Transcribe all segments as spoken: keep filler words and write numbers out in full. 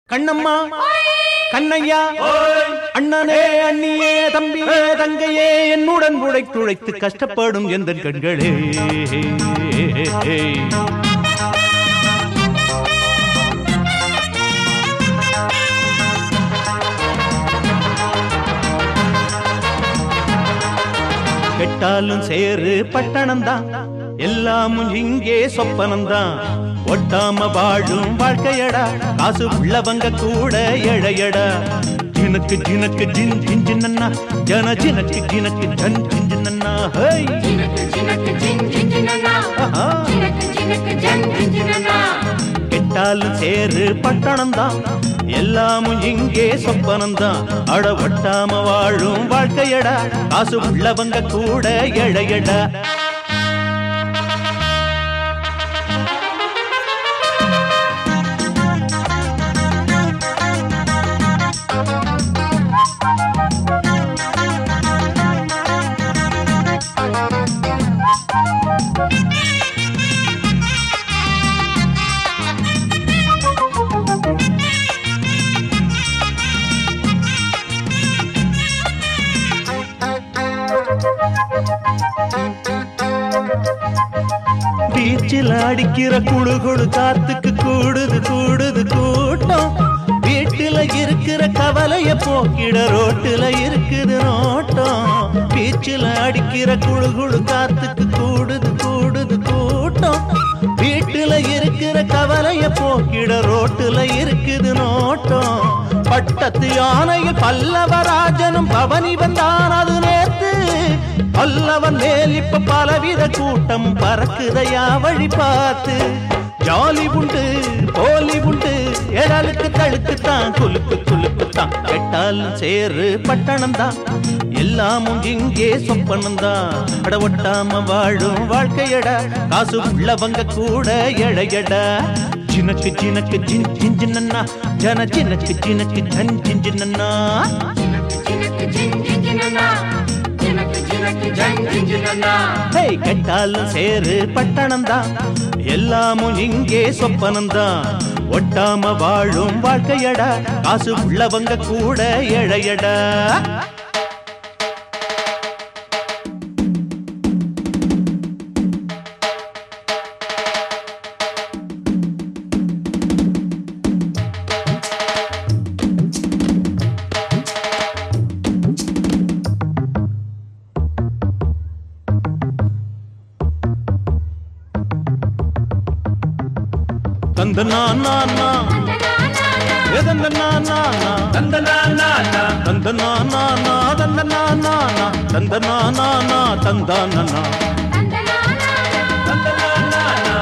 கண்ணம்மா கண்ணையா அண்ணனே அண்ணியே தம்பியே தங்கையே என்னுடன் உழைத்துழைத்து கஷ்டப்படும் எந்த கண்களே கெட்டாலும் சேரு பட்டணம்தான் எல்லாமும் இங்கே சொப்பனம்தான் ஒட்டாம வாழும் வாழ்க்கையடா காசு உள்ளவங்க கூட எழையடா ஜினக்கு ஜினக்கு ஜின் ஜின் ஜின்னா ஜன ஜினக்கு ஜினக்கு ஜன் ஜின் ஜின்னா ஹே ஜினக்கு ஜினக்கு ஜின் ஜின் ஜின்னா ஜினக்கு ஜினக்கு ஜன் ஜின் ஜின்னா கெட்டாலும் சேரு பட்டணம்தான் எல்லாமும் இங்கே சொப்பனம்தான் அட ஒட்டாம வாழும் வாழ்க்கையடா காசு உள்ளவங்க கூட எழையடா பீச்சில் அடிக்கிற குழு குழு காத்துக்கு கூடுது கூடுது கூட்டம் வீட்டுல இருக்கிற கவலைய போக்கிட ரோட்டுல இருக்குது நோட்டம் பீச்சில் அடிக்கிற குழு குழு காத்துக்கு கூடுது கூடுது கூட்டம் வீட்டுல இருக்கிற கவலைய போக்கிட ரோட்டுல இருக்குது நோட்டம் பட்டத்து யானையில் பல்லவராஜனும் பவனி வந்தான் அது நேர்த்து பல்லவன் மேல் இப்ப பலவித கூட்டம் பறக்குதையா வழி பார்த்து ஜாலி உண்டு போலி உண்டு ஏழாளுக்கு தழுக்குத்தான் குலுக்கு குலுக்குத்தான் கெட்டாலும் சேரு பட்டணம் தான் எல்லாமும் இங்கே சொப்பனம் தான் அட ஒட்டாம வாழும் வாழ்க்கையடா காசு உள்ளவங்க கூட எழையடா ஜினக்கு ஜினக்கு ஜின் ஜின் ஜின்னா ஜன ஜினக்கு ஜினக்கு ஜன் ஜின் ஜின்னா கெட்டாலும் சேரு பட்டணம் தான் எல்லாமும் இங்கே சொப்பனம் தான் ஒட்டாம வாழும் வாழ்க்கையடா காசு உள்ளவங்க கூட எழையடா தந்தனா நானா ஏதந்தனா நானா தந்தனா நானா தந்தனா நானா தந்தனா நானா தந்தனா நானா தந்தனா நானா தந்தனா நானா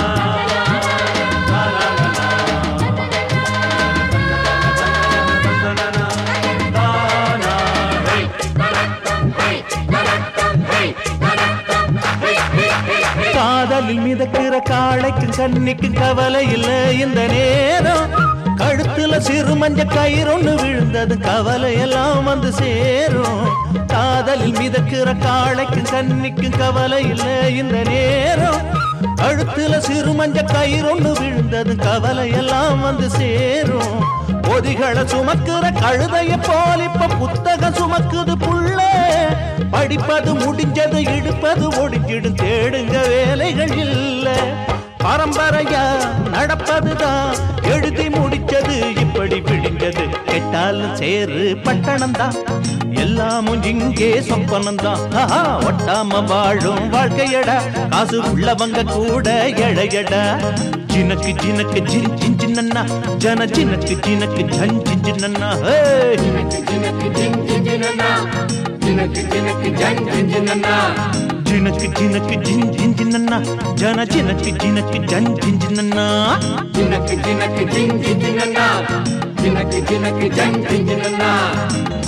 காதலில் மிதக்கிற காளைக்கும் கண்ணிக்கும் கவலை இல்ல இந்த நேரம் கழுத்துல சிறு மஞ்ச கயிறொன்னு விழுந்தது கவலை எல்லாம் வந்து சேரும் காதலில் மிதக்கிற காளைக்கும் கண்ணிக்கும் கவலை இல்ல இந்த நேரம் கழுத்துல சிறு மஞ்ச கயிறொன்னு விழுந்தது கவலை எல்லாம் வந்து சேரும் பொதிகளை சுமக்கிற கழுதைய போல் இப்ப புத்தகம் சுமக்குது புள்ள படிப்பது முடிஞ்சது இடுப்பது ஒடிஞ்சிடும் தேடுங்க வேலைகள் இல்ல பரம்பரையா நடப்பதுதான் எழுதி முடிச்சது இப்படி பிடிஞ்சது கெட்டாலும் சேரு பட்டணம் தான் எல்லாமும் இங்கே சொப்பனம் தான் ஒட்டாம வாழும் வாழ்க்கையடா காசு உள்ளவங்க கூட எழையடா ஜினக்கு ஜினக்கு ஜின் ஜின் ஜின்னா ஜன ஜினக்கு ஜினக்கு ஜன் ஜின் ஜின்னா ஹே ஜினக்கு ஜினக்கு ஜின் ஜின் ஜின்னா ஜினக்கு ஜினக்கு ஜன் ஜின் ஜின்னா ஜினக்கு ஜினக்கு ஜின் ஜின் ஜின்னா ஜன ஜினக்கு ஜினக்கு ஜன் ஜின் ஜின்னா ஜினக்கு ஜினக்கு ஜின் ஜின் ஜின்னா ஜினக்கு ஜினக்கு ஜன் ஜின் ஜின்னா